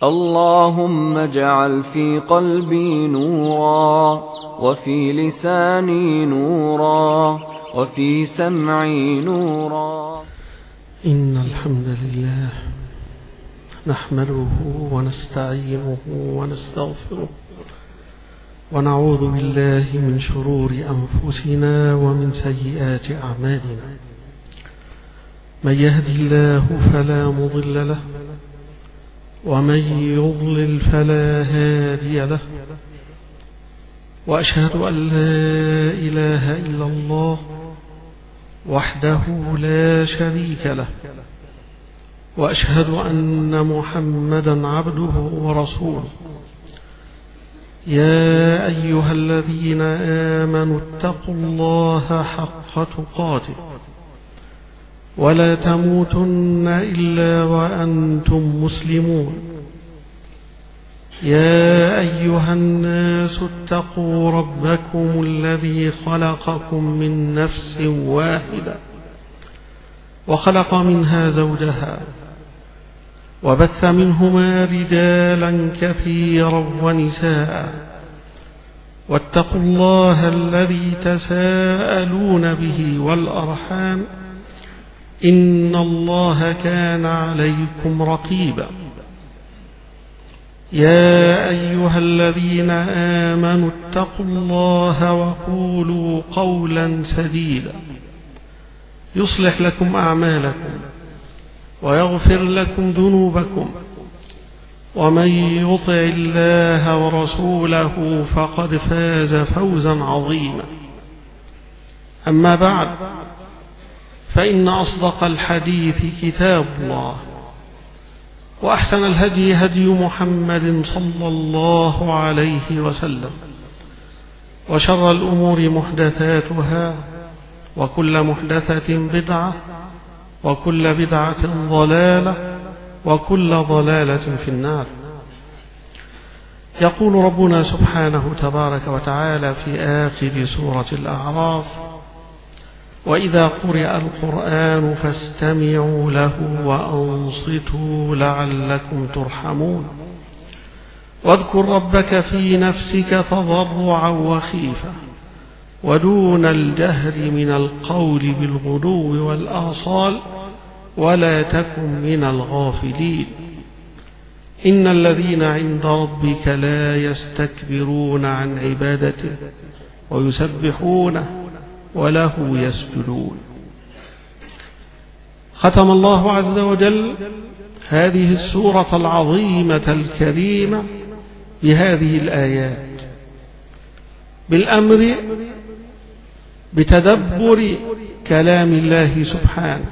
اللهم اجعل في قلبي نورا، وفي لساني نورا، وفي سمعي نورا. إن الحمد لله نحمده ونستعينه ونستغفره، ونعوذ بالله من شرور أنفسنا ومن سيئات أعمالنا. من يهدي الله فلا مضل له، ومن يضلل فلا هادي له، وأشهد أن لا إله إلا الله وحده لا شريك له، وأشهد أن محمدا عبده ورسوله. يا أيها الذين آمنوا اتقوا الله حق تقاته، ولا تموتن إلا وأنتم مسلمون. يا أيها الناس اتقوا ربكم الذي خلقكم من نفس واحدة، وخلق منها زوجها، وبث منهما رجالا كثيرا ونساء. واتقوا الله الذي تساءلون به والأرحام، إن الله كان عليكم رقيبا. يا أيها الذين آمنوا اتقوا الله وقولوا قولا سديدا يصلح لكم أعمالكم ويغفر لكم ذنوبكم، ومن يطع الله ورسوله فقد فاز فوزا عظيما. أما بعد، فإن أصدق الحديث كتاب الله، وأحسن الهدي هدي محمد صلى الله عليه وسلم، وشر الأمور محدثاتها، وكل محدثة بدعة، وكل بدعة ضلالة، وكل ضلالة في النار. يقول ربنا سبحانه تبارك وتعالى في آخر سورة الأعراف: وإذا قرئ القرآن فاستمعوا له وأنصتوا لعلكم ترحمون. واذكر ربك في نفسك تضرعا وخيفة، ودون الجهر من القول بالغدو والآصال، ولا تكن من الغافلين. إن الذين عند ربك لا يستكبرون عن عبادته ويسبحونه وله يسجدون. ختم الله عز وجل هذه السورة العظيمة الكريمة بهذه الآيات بالأمر بتدبر كلام الله سبحانه،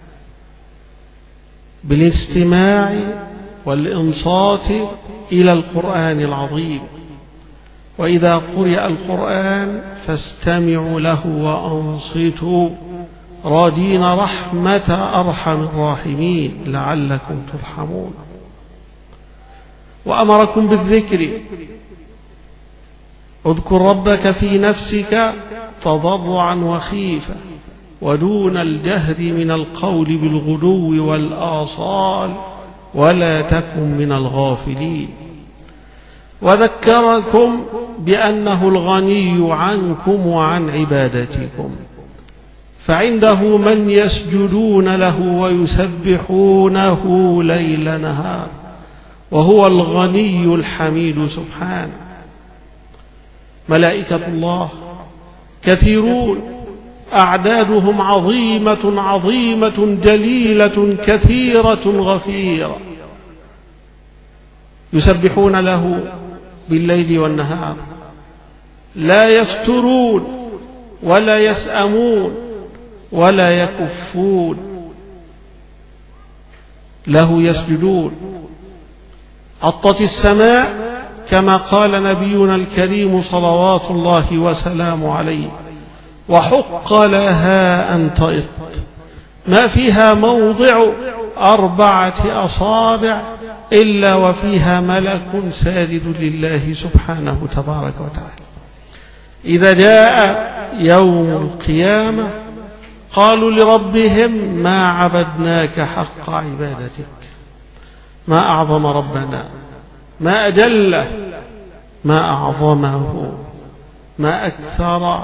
بالاستماع والإنصات إلى القرآن العظيم. وإذا قرئ القرآن فاستمعوا له وأنصتوا راجين رحمة أرحم الراحمين لعلكم ترحمون. وأمركم بالذكر: اذكر ربك في نفسك تضرعا وخيفة، ودون الجهر من القول بالغدو والآصال، ولا تكن من الغافلين. وذكركم بأنه الغني عنكم وعن عبادتكم، فعنده من يسجدون له ويسبحونه ليل نهار، وهو الغني الحميد سبحانه. ملائكة الله كثيرون، أعدادهم عظيمة عظيمة جليلة كثيرة غفيرة، يسبحون له بالليل والنهار، لا يفترون ولا يسأمون ولا يكفون، له يسجدون. أطت السماء كما قال نبينا الكريم صلوات الله وسلامه عليه: وحق لها أن تئط، ما فيها موضع 4 أصابع إلا وفيها ملك ساجد لله سبحانه تبارك وتعالى. إذا جاء يوم القيامة قالوا لربهم: ما عبدناك حق عبادتك، ما أعظم ربنا، ما أجله، ما أعظمه، ما أكثر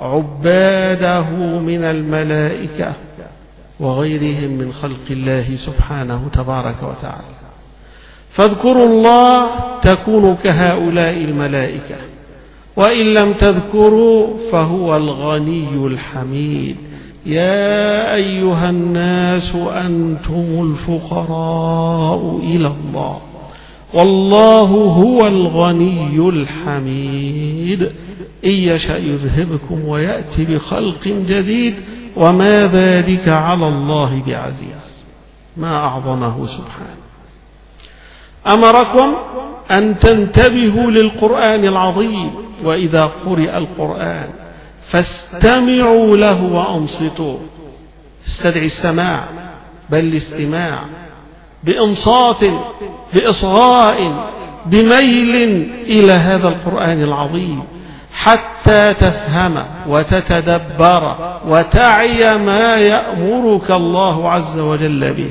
عباده من الملائكة وغيرهم من خلق الله سبحانه تبارك وتعالى. فاذكروا الله تكونوا كهؤلاء الملائكة، وإن لم تذكروا فهو الغني الحميد. يا أيها الناس أنتم الفقراء إلى الله والله هو الغني الحميد. إن يشأ يذهبكم ويأتي بخلق جديد وما ذلك على الله بعزيز. ما أعظمه سبحانه. أمركم أن تنتبهوا للقرآن العظيم، وإذا قرئ القرآن فاستمعوا له وأنصتوا. استدعي السماع، بل الاستماع بإنصات، بإصغاء، بميل إلى هذا القرآن العظيم، حتى تفهم وتتدبر وتعي ما يأمرك الله عز وجل به.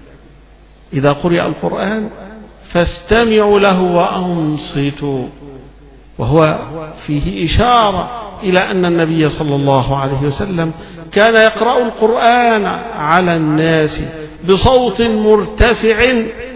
إذا قرئ القرآن فاستمعوا له وأنصتوا، وهو فيه إشارة إلى أن النبي صلى الله عليه وسلم كان يقرأ القرآن على الناس بصوت مرتفع،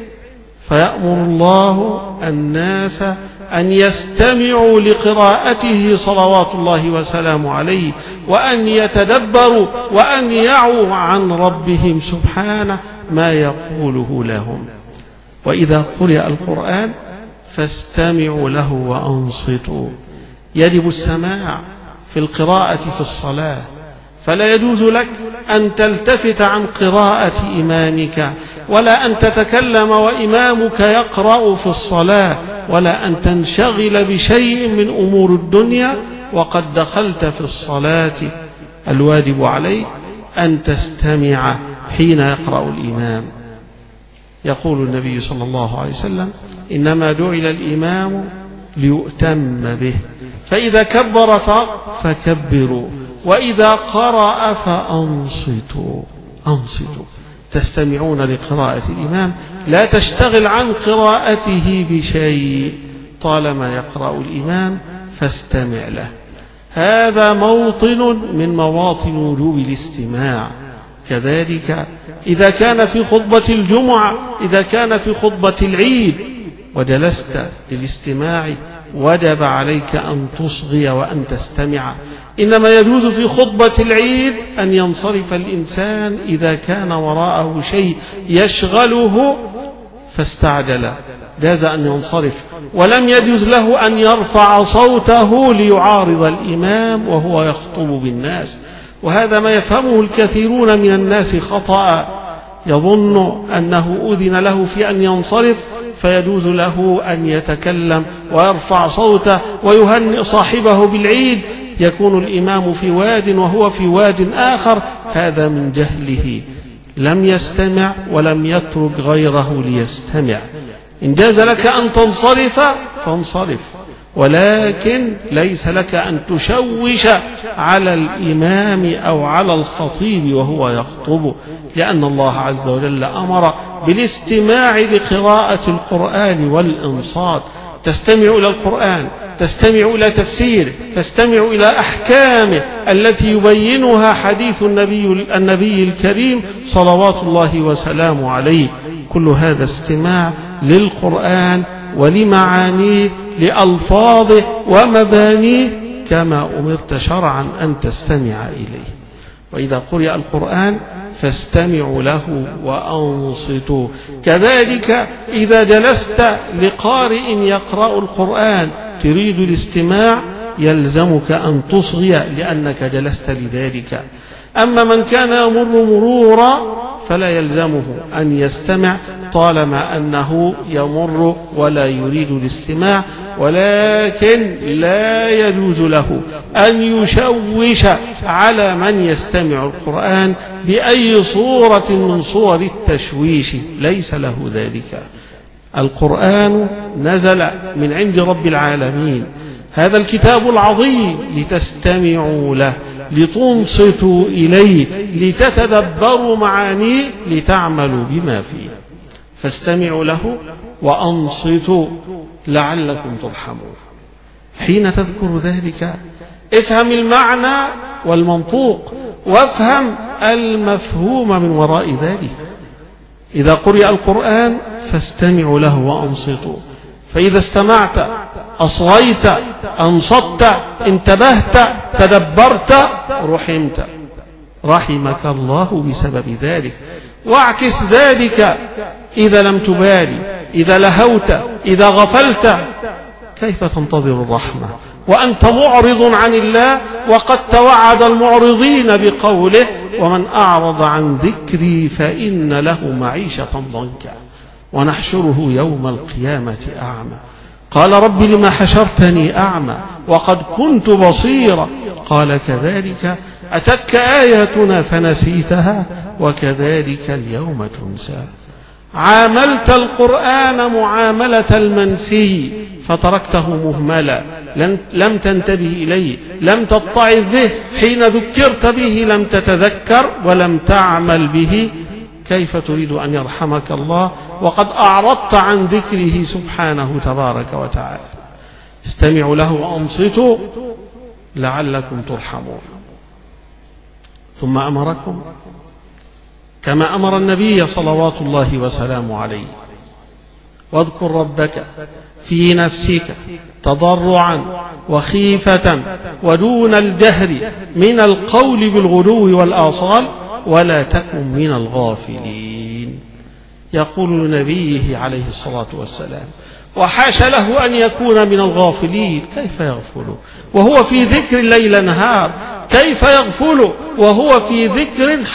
فيأمر الله الناس أن يستمعوا لقراءته صلوات الله وسلامه عليه، وأن يتدبروا وأن يعوا عن ربهم سبحانه ما يقوله لهم. وإذا قرئ القرآن فاستمعوا له وأنصتوا. يجب السماع في القراءة في الصلاة، فلا يجوز لك أن تلتفت عن قراءة إمامك، ولا أن تتكلم وإمامك يقرأ في الصلاة، ولا أن تنشغل بشيء من أمور الدنيا وقد دخلت في الصلاة. الواجب عليك أن تستمع حين يقرأ الإمام. يقول النبي صلى الله عليه وسلم: إنما جعل الإمام ليؤتم به، فإذا كبر فكبروا، وإذا قرأ فأنصتوا. أنصتوا، تستمعون لقراءة الإمام، لا تشتغل عن قراءته بشيء، طالما يقرأ الإمام فاستمع له. هذا موطن من مواطن وجوب الاستماع. كذلك إذا كان في خطبة الجمعة، إذا كان في خطبة العيد وجلست للاستماع، وجب عليك أن تصغي وأن تستمع. إنما يجوز في خطبة العيد أن ينصرف الإنسان إذا كان وراءه شيء يشغله فاستعجل، جاز أن ينصرف، ولم يجوز له أن يرفع صوته ليعارض الإمام وهو يخطب بالناس. وهذا ما يفهمه الكثيرون من الناس خطأ، يظن أنه أذن له في أن ينصرف فيجوز له أن يتكلم ويرفع صوته ويهنئ صاحبه بالعيد، يكون الإمام في واد وهو في واد آخر. هذا من جهله، لم يستمع ولم يترك غيره ليستمع. إن جاز لك أن تنصرف فانصرف، ولكن ليس لك أن تشوش على الإمام أو على الخطيب وهو يخطب، لأن الله عز وجل أمر بالاستماع لقراءة القرآن والإنصات. تستمع إلى القرآن، تستمع إلى تفسيره، تستمع إلى أحكامه التي يبينها حديث النبي الكريم صلوات الله وسلامه عليه. كل هذا استماع للقرآن ولمعانيه، لألفاظه ومبانيه، كما أمرت شرعا أن تستمع إليه. وإذا قرئ القرآن فاستمعوا له وأنصتوا. كذلك إذا جلست لقارئ يقرأ القرآن تريد الاستماع يلزمك أن تصغي لأنك جلست لذلك. أما من كان يمر مرورا فلا يلزمه أن يستمع طالما أنه يمر ولا يريد الاستماع، ولكن لا يجوز له أن يشوش على من يستمع القرآن بأي صورة من صور التشويش، ليس له ذلك. القرآن نزل من عند رب العالمين، هذا الكتاب العظيم، لتستمعوا له، لتنصتوا إليه، لتتدبروا معانيه، لتعملوا بما فيه. فاستمعوا له وأنصتوا لعلكم ترحمون. حين تذكر ذلك افهم المعنى والمنطوق وافهم المفهوم من وراء ذلك. إذا قرئ القرآن فاستمعوا له وأنصتوا، فإذا استمعت أصغيت أنصت انتبهت تدبرت رحمت، رحمك الله بسبب ذلك. واعكس ذلك إذا لم تبالي، إذا لهوت، إذا غفلت، كيف تنتظر الرحمة وأنت معرض عن الله؟ وقد توعد المعرضين بقوله: ومن أعرض عن ذكري فإن له معيشة ضنكا ونحشره يوم القيامة أعمى. قال رب لما حشرتني أعمى وقد كنت بصيرا؟ قال كذلك أتتك آياتنا فنسيتها وكذلك اليوم تنسى. عاملت القرآن معاملة المنسي فتركته مهملا، لم تنتبه إليه، لم تتعظ به، حين ذكرت به لم تتذكر ولم تعمل به. كيف تريد أن يرحمك الله وقد أعرضت عن ذكره سبحانه تبارك وتعالى؟ استمعوا له وأنصتوا لعلكم ترحمون. ثم أمركم كما أمر النبي صلوات الله وسلامه عليه: واذكر ربك في نفسك تضرعا وخيفة ودون الجهر من القول بالغدو والآصال ولا تكن من الغافلين. يقول لنبيه عليه الصلاة والسلام: وحاش له أن يكون من الغافلين. كيف يغفل وهو في ذكر الليل نهار؟ كيف يغفل وهو في ذكر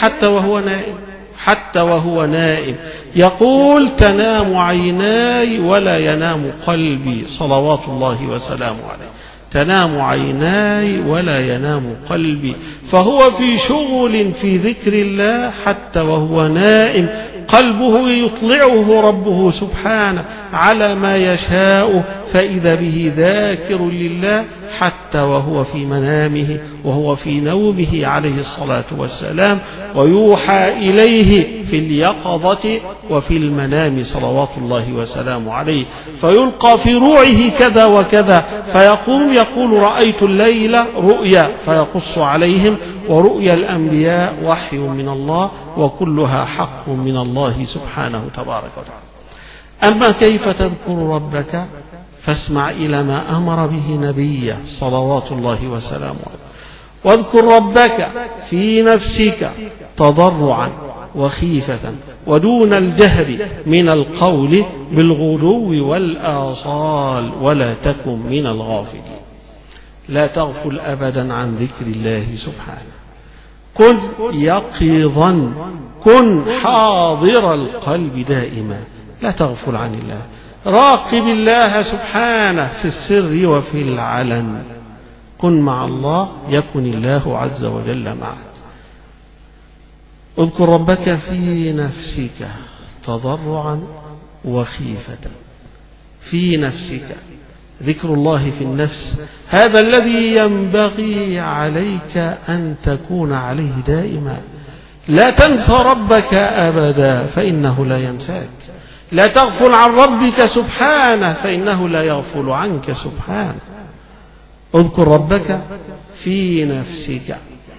حتى وهو نائم؟ يقول: تنام عيناي ولا ينام قلبي، صلوات الله وسلامه عليه. تنام عيناي ولا ينام قلبي، فهو في شغل في ذكر الله حتى وهو نائم. قلبه يطلعه ربه سبحانه على ما يشاء، فإذا به ذاكر لله حتى وهو في منامه وهو في نومه عليه الصلاة والسلام، ويوحى إليه في اليقظة وفي المنام صلوات الله وسلامه عليه، فيلقى في روعه كذا وكذا، فيقوم يقول: رأيت الليل رؤيا، فيقص عليهم. ورؤيا الأنبياء وحي من الله وكلها حق من الله سبحانه تبارك وتعالى. أما كيف تذكر ربك؟ فاسمع إلى ما أمر به نبيه صلوات الله وسلامه عليه: واذكر ربك في نفسك تضرعا وخيفة ودون الجهر من القول بالغدو والآصال ولا تكن من الغافلين. لا تغفل أبدا عن ذكر الله سبحانه. كن يقظا، كن حاضر القلب دائما، لا تغفل عن الله. راقب الله سبحانه في السر وفي العلن. كن مع الله يكن الله عز وجل معك. اذكر ربك في نفسك تضرعا وخيفة. في نفسك، ذكر الله في النفس هذا الذي ينبغي عليك أن تكون عليه دائما. لا تنسى ربك أبدا فإنه لا ينساك. لا تغفل عن ربك سبحانه فإنه لا يغفل عنك سبحانه. اذكر ربك في نفسك،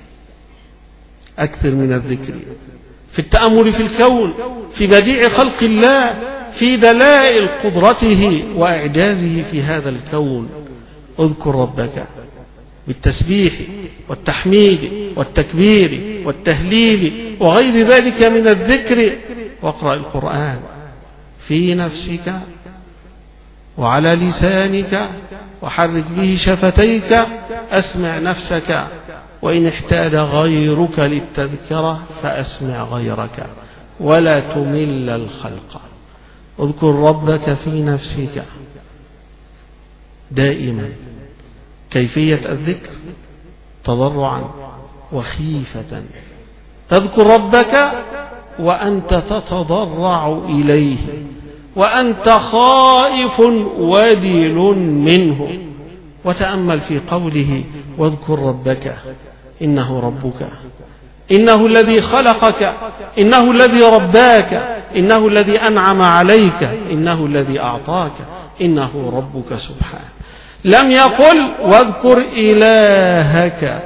أكثر من الذكر في التأمل في الكون، في بديع خلق الله، في دلائل قدرته وإعجازه في هذا الكون. اذكر ربك بالتسبيح والتحميد والتكبير والتهليل وغير ذلك من الذكر. واقرأ القرآن في نفسك وعلى لسانك وحرك به شفتيك. أسمع نفسك، وإن احتاج غيرك للتذكرة فأسمع غيرك، ولا تمل الخلق. اذكر ربك في نفسك دائما. كيفية الذكر: تضرعا وخيفة. تذكر ربك وأنت تتضرع إليه وأنت خائف ودل منه. وتأمل في قوله: واذكر ربك، إنه ربك، إنه الذي خلقك، إنه الذي رباك، إنه الذي أنعم عليك، إنه الذي أعطاك، إنه ربك سبحانه. لم يقل واذكر إلهك.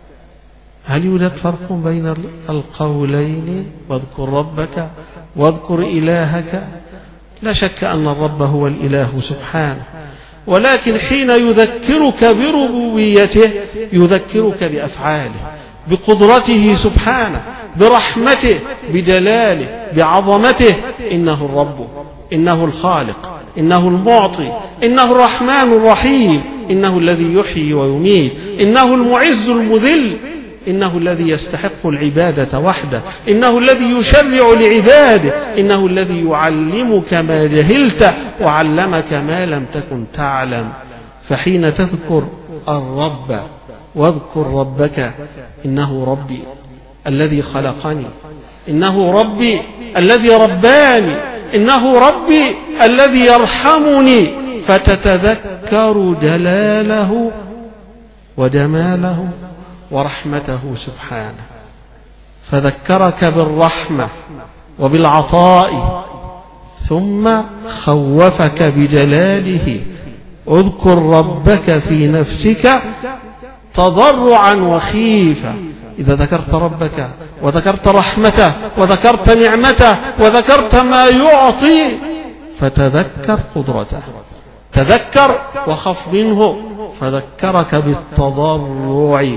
هل يوجد فرق بين القولين؟ واذكر ربك واذكر إلهك. لا شك أن الرب هو الإله سبحانه، ولكن حين يذكرك بربوبيته يذكرك بأفعاله، بقدرته سبحانه، برحمته، بجلاله، بعظمته. إنه الرب، إنه الخالق، إنه المعطي، إنه الرحمن الرحيم، إنه الذي يحيي ويميت، إنه المعز المذل، إنه الذي يستحق العبادة وحده، إنه الذي يشرع لعباده، إنه الذي يعلمك ما جهلت وعلمك ما لم تكن تعلم. فحين تذكر الرب واذكر ربك، إنه ربي الذي خلقني، إنه ربي الذي رباني، إنه ربي الذي يرحمني، فتتذكر جلاله وجماله ورحمته سبحانه. فذكرك بالرحمة وبالعطاء، ثم خوفك بجلاله. اذكر ربك في نفسك تضرعا وخيفة. إذا ذكرت ربك وذكرت رحمته وذكرت نعمته وذكرت ما يعطي، فتذكر قدرته، تذكر وخف منه، فذكرك بالتضرع،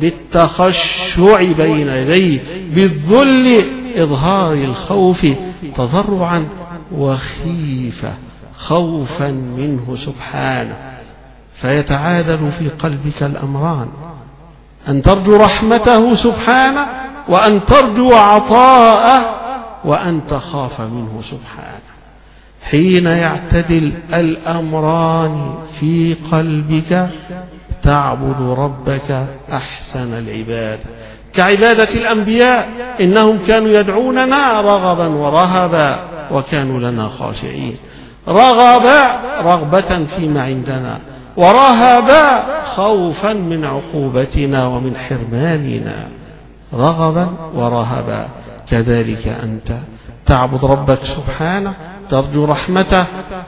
بالتخشع بين يديه، بالذل، إظهار الخوف، تضرعا وخيفة، خوفا منه سبحانه. فيتعادل في قلبك الأمران، أن ترجو رحمته سبحانه، وأن ترجو عطاءه، وأن تخاف منه سبحانه. حين يعتدل الأمران في قلبك تعبد ربك أحسن العباد، كعبادة الأنبياء. إنهم كانوا يدعوننا رغبا ورهبا وكانوا لنا خاشعين. رغبا رغبة فيما عندنا، ورهبا خوفا من عقوبتنا ومن حرماننا. رغبا ورهبا. كذلك أنت تعبد ربك سبحانه، ترجو رحمته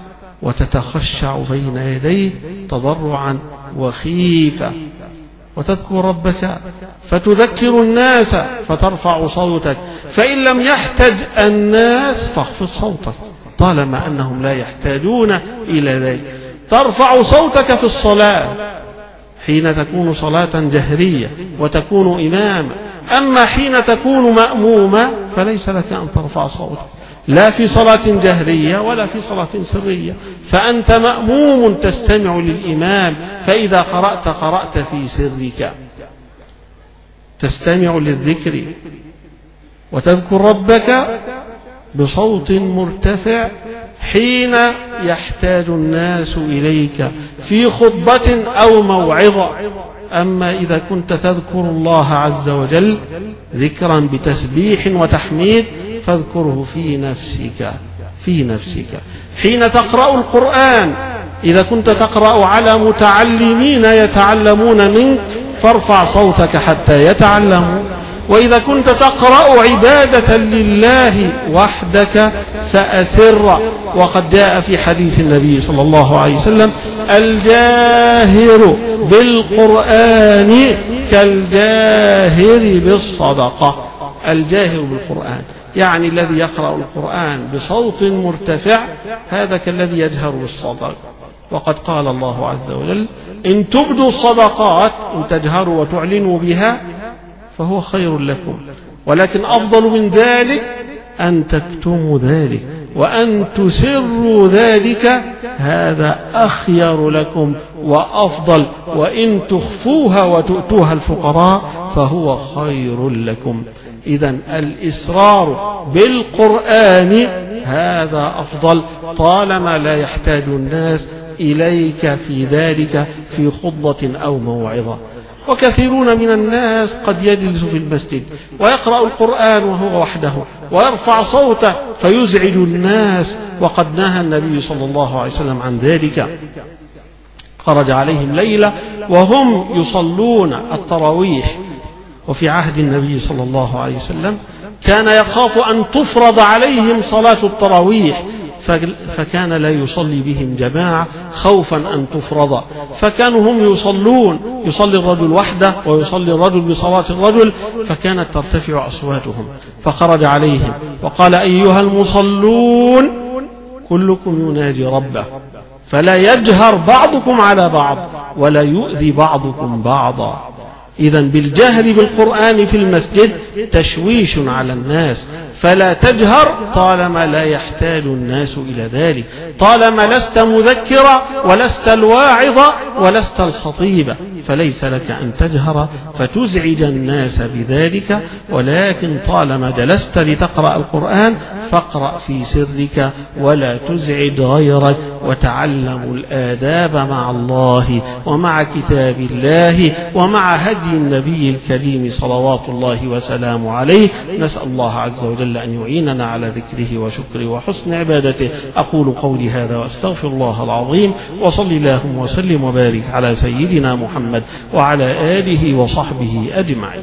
وتتخشع بين يديه تضرعا وخيفة، وتذكر ربك فتذكر الناس فترفع صوتك، فإن لم يحتج الناس فاخفض صوتك طالما أنهم لا يحتاجون إلى ذلك. ترفع صوتك في الصلاة حين تكون صلاة جهرية وتكون إماما، أما حين تكون مأموما فليس لك أن ترفع صوتك، لا في صلاة جهرية ولا في صلاة سرية، فأنت مأموم تستمع للإمام. فإذا قرأت في سرك، تستمع للذكر وتذكر ربك بصوت مرتفع حين يحتاج الناس إليك في خطبة أو موعظة. أما إذا كنت تذكر الله عز وجل ذكرا بتسبيح وتحميد فاذكره في نفسك حين تقرأ القرآن. إذا كنت تقرأ على متعلمين يتعلمون منك فارفع صوتك حتى يتعلموا. وإذا كنت تقرأ عبادة لله وحدك فأسر. وقد جاء في حديث النبي صلى الله عليه وسلم: الجاهر بالقرآن كالجاهر بالصدقة. الجاهر بالقرآن يعني الذي يقرأ القرآن بصوت مرتفع، هذا كالذي يجهر بالصدقة. وقد قال الله عز وجل: إن تبدوا الصدقات، إن تجهروا وتعلنوا بها فهو خير لكم، ولكن أفضل من ذلك أن تكتموا ذلك وأن تسروا ذلك، هذا أخير لكم وأفضل، وإن تخفوها وتؤتوها الفقراء فهو خير لكم. إذن الإسرار بالقرآن هذا أفضل طالما لا يحتاج الناس إليك في ذلك في خطبة أو موعظة. وكثيرون من الناس قد يجلس في المسجد ويقرأ القرآن وهو وحده ويرفع صوته فيزعج الناس، وقد نهى النبي صلى الله عليه وسلم عن ذلك. خرج عليهم ليلة وهم يصلون التراويح، وفي عهد النبي صلى الله عليه وسلم كان يخاف أن تفرض عليهم صلاة التراويح، فكان لا يصلي بهم جماعة خوفا أن تفرض، فكانوا هم يصلون، يصلي الرجل وحده ويصلي الرجل بصلاة الرجل، فكانت ترتفع أصواتهم، فخرج عليهم وقال: أيها المصلون كلكم يناجي ربه، فلا يجهر بعضكم على بعض ولا يؤذي بعضكم بعضا. إذن بالجهر بالقرآن في المسجد تشويش على الناس، فلا تجهر طالما لا يحتاج الناس إلى ذلك، طالما لست مذكرا ولست الواعظ ولست الخطيب، فليس لك أن تجهر فتزعج الناس بذلك، ولكن طالما جلست لتقرأ القرآن فاقرأ في سرك ولا تزعج غيرك، وتعلموا الآداب مع الله ومع كتاب الله ومع هدي النبي الكريم صلوات الله وسلامه عليه. نسأل الله عز وجل أن يعيننا على ذكره وشكره وحسن عبادته. أقول قولي هذا وأستغفر الله العظيم، وصل اللهم وسلم وبارك على سيدنا محمد وعلى آله وصحبه أجمعين.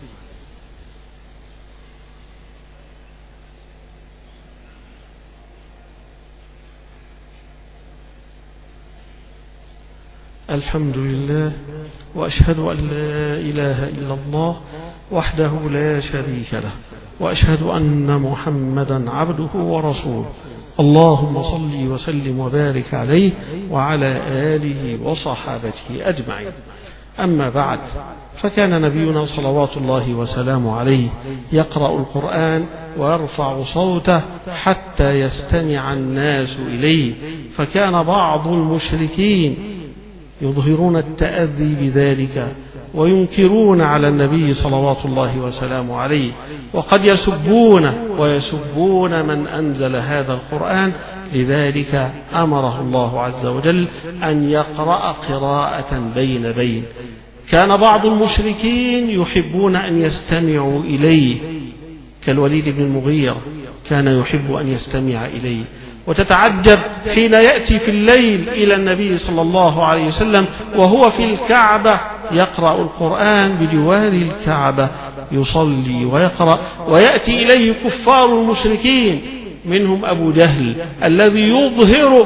الحمد لله، وأشهد أن لا إله إلا الله وحده لا شريك له، وأشهد أن محمدا عبده ورسوله. اللهم صل وسلم وبارك عليه وعلى آله وصحابته أجمعين. أما بعد، فكان نبينا صلوات الله وسلامه عليه يقرأ القرآن ويرفع صوته حتى يستمع الناس إليه، فكان بعض المشركين يظهرون التأذي بذلك وينكرون على النبي صلوات الله وسلامه عليه، وقد يسبون من أنزل هذا القرآن. لذلك أمره الله عز وجل أن يقرأ قراءة بين بين. كان بعض المشركين يحبون أن يستمعوا إليه، كالوليد بن المغيرة كان يحب أن يستمع إليه، وتتعجب حين يأتي في الليل إلى النبي صلى الله عليه وسلم وهو في الكعبة يقرأ القرآن بجوار الكعبة يصلي ويقرأ، ويأتي إليه كفار المشركين منهم أبو جهل الذي يظهر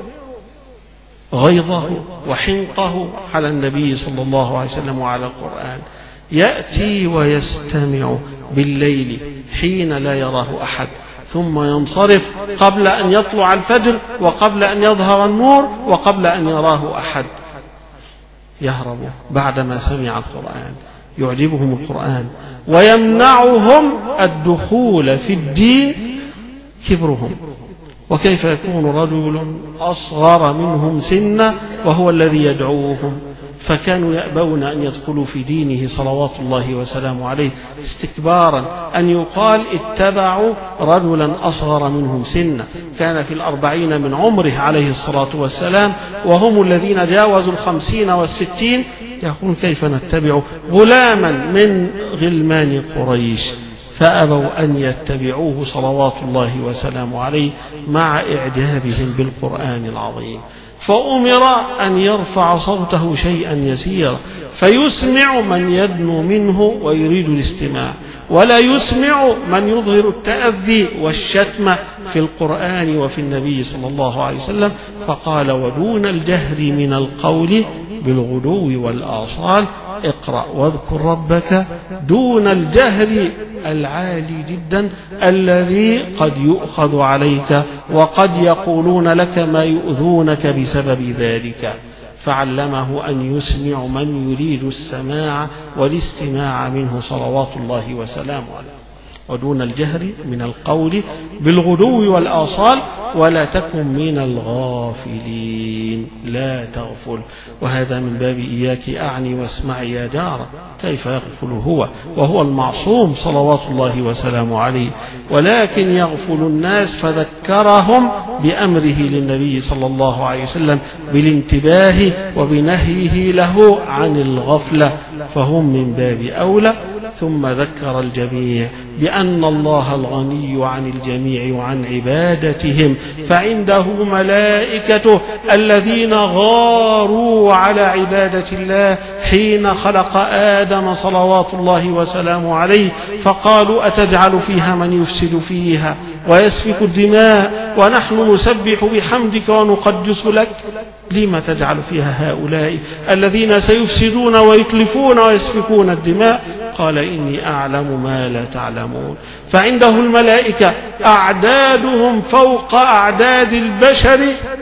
غيظه وحنقه على النبي صلى الله عليه وسلم وعلى القرآن، يأتي ويستمع بالليل حين لا يراه أحد، ثم ينصرف قبل أن يطلع الفجر وقبل أن يظهر النور وقبل أن يراه أحد، يهرب بعدما سمع القرآن، يعجبهم القرآن ويمنعهم الدخول في الدين كبرهم. وكيف يكون رجل أصغر منهم سنا وهو الذي يدعوهم؟ فكانوا يأبون أن يدخلوا في دينه صلوات الله وسلامه عليه استكبارا، أن يقال اتبعوا رجلا أصغر منهم سنا، كان في 40 من عمره عليه الصلاة والسلام، وهم الذين جاوزوا 50 و60، يقول كيف نتبع غلاما من غلمان قريش؟ فأبوا أن يتبعوه صلوات الله وسلامه عليه مع إعجابهم بالقرآن العظيم، فأمر أن يرفع صوته شيئا يسيرا فيسمع من يدنو منه ويريد الاستماع، ولا يسمع من يظهر التأذي والشتم في القرآن وفي النبي صلى الله عليه وسلم. فقال: ودون الجهر من القول بالغدو والآصال اقرأ واذكر ربك، دون الجهر العالي جدا الذي قد يؤخذ عليك وقد يقولون لك ما يؤذونك بسبب ذلك، فعلمه أن يسمع من يريد السماع والاستماع منه صلوات الله وسلامه عليه. ودون الجهر من القول بالغدو والآصال ولا تكن من الغافلين، لا تغفل. وهذا من باب إياك أعني واسمعي يا جار، كيف يغفل هو وهو المعصوم صلوات الله وسلامه عليه؟ ولكن يغفل الناس، فذكرهم بأمره للنبي صلى الله عليه وسلم بالانتباه وبنهيه له عن الغفلة، فهم من باب أولى. ثم ذكر الجميع بأن الله الغني عن الجميع وعن عبادتهم، فعنده ملائكته الذين غاروا على عبادة الله حين خلق آدم صلوات الله وسلامه عليه، فقالوا أتجعل فيها من يفسد فيها ويسفك الدماء ونحن نسبح بحمدك ونقدس لك؟ لما تجعل فيها هؤلاء الذين سيفسدون ويتلفون ويسفكون الدماء؟ قال إني أعلم ما لا تعلمون. فعنده الملائكة أعدادهم فوق أعداد البشر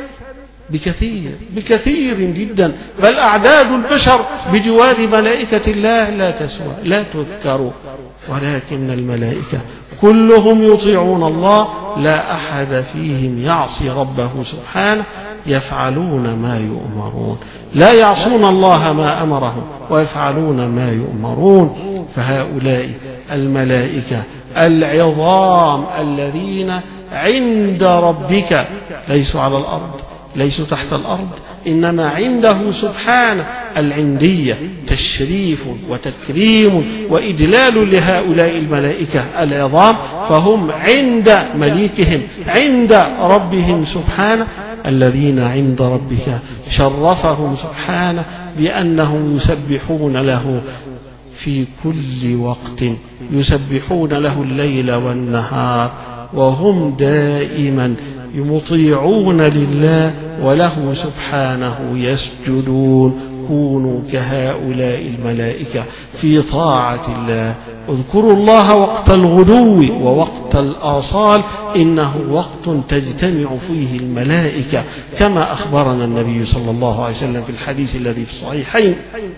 بكثير جدا، بل أعداد البشر بجوار ملائكة الله لا تسوى لا تذكر، ولكن الملائكة كلهم يطيعون الله، لا أحد فيهم يعصي ربه سبحانه، يفعلون ما يؤمرون، لا يعصون الله ما أمرهم ويفعلون ما يؤمرون. فهؤلاء الملائكة العظام الذين عند ربك ليسوا على الأرض، ليسوا تحت الأرض، إنما عنده سبحانه العندية، تشريف وتكريم وإجلال لهؤلاء الملائكة العظام، فهم عند مليكهم عند ربهم سبحانه. الذين عند ربك شرفهم سبحانه بأنهم يسبحون له في كل وقت، يسبحون له الليل والنهار، وهم دائما مطيعون لله وله سبحانه يسجدون. كونوا كهؤلاء الملائكة في طاعة الله. اذكروا الله وقت الغدو ووقت الآصال، إنه وقت تجتمع فيه الملائكة، كما أخبرنا النبي صلى الله عليه وسلم في الحديث الذي في الصحيحين،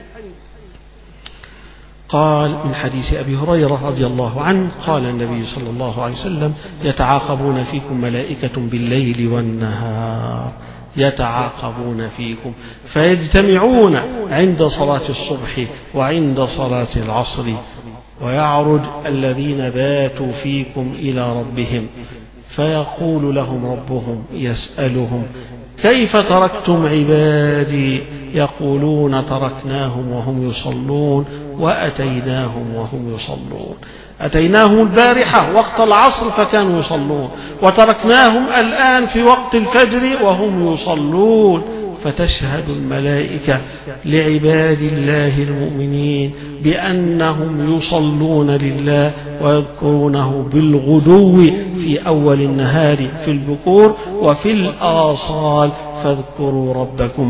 قال من حديث أبي هريرة رضي الله عنه قال النبي صلى الله عليه وسلم يتعاقبون فيكم ملائكة بالليل والنهار، يتعاقبون فيكم فيجتمعون عند صلاة الصبح وعند صلاة العصر، ويعرج الذين باتوا فيكم إلى ربهم فيقول لهم ربهم يسألهم كيف تركتم عبادي؟ يقولون تركناهم وهم يصلون وأتيناهم وهم يصلون. أتيناهم البارحة وقت العصر فكانوا يصلون، وتركناهم الآن في وقت الفجر وهم يصلون. فتشهد الملائكة لعباد الله المؤمنين بأنهم يصلون لله ويذكرونه بالغدو في أول النهار في البكور وفي الآصال، فاذكروا ربكم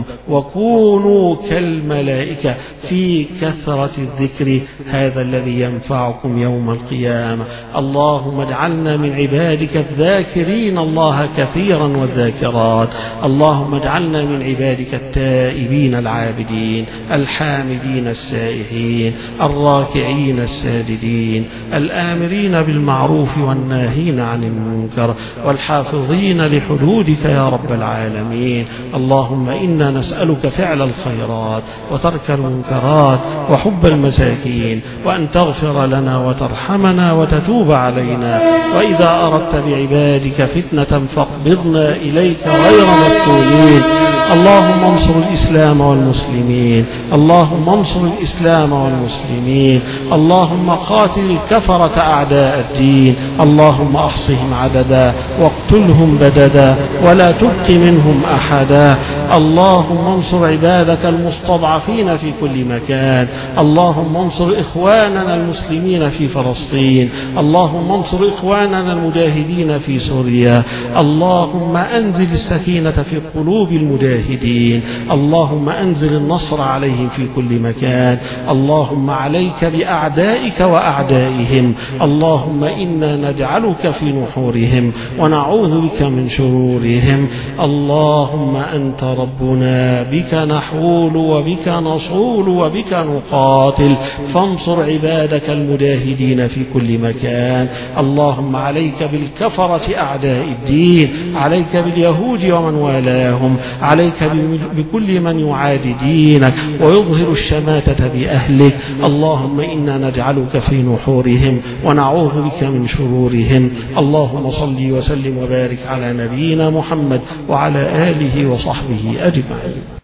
وكونوا كالملائكة في كثرة الذكر، هذا الذي ينفعكم يوم القيامة. اللهم اجعلنا من عبادك الذاكرين الله كثيرا والذاكرات، اللهم اجعلنا من عبادك التائبين العابدين الحامدين السائحين الراكعين الساجدين الآمرين بالمعروف والناهين عن المنكر والحافظين لحدودك يا رب العالمين. اللهم إنا نسألك فعل الخيرات وترك المنكرات وحب المساكين، وأن تغفر لنا وترحمنا وتتوب علينا، وإذا أردت بعبادك فتنة فاقبضنا إليك غير مفتونين. اللهم انصر الإسلام والمسلمين، اللهم انصر الإسلام والمسلمين، اللهم قاتل الكفرة أعداء الدين، اللهم أحصهم عددا واقتلهم بددا ولا تبق منهم أحدا. اللهم انصر عبادك المستضعفين في كل مكان، اللهم انصر إخواننا المسلمين في فلسطين، اللهم انصر إخواننا المجاهدين في سوريا، اللهم أنزل السكينة في قلوب المجاهدين، اللهم أنزل النصر عليهم في كل مكان. اللهم عليك بأعدائك وأعدائهم، اللهم إنا نجعلك في نحورهم ونعوذ بك من شرورهم. اللهم أنت ربنا، بك نحول وبك نصول وبك نقاتل، فانصر عبادك المجاهدين في كل مكان. اللهم عليك بالكفرة أعداء الدين، عليك باليهود ومن والاهم، عليك بكل من يعادي دينك ويظهر الشماتة بأهلك. اللهم إنا نجعلك في نحورهم ونعوذ بك من شرورهم. اللهم صل وسلم وبارك على نبينا محمد وعلى آله وصحبه أجمعين.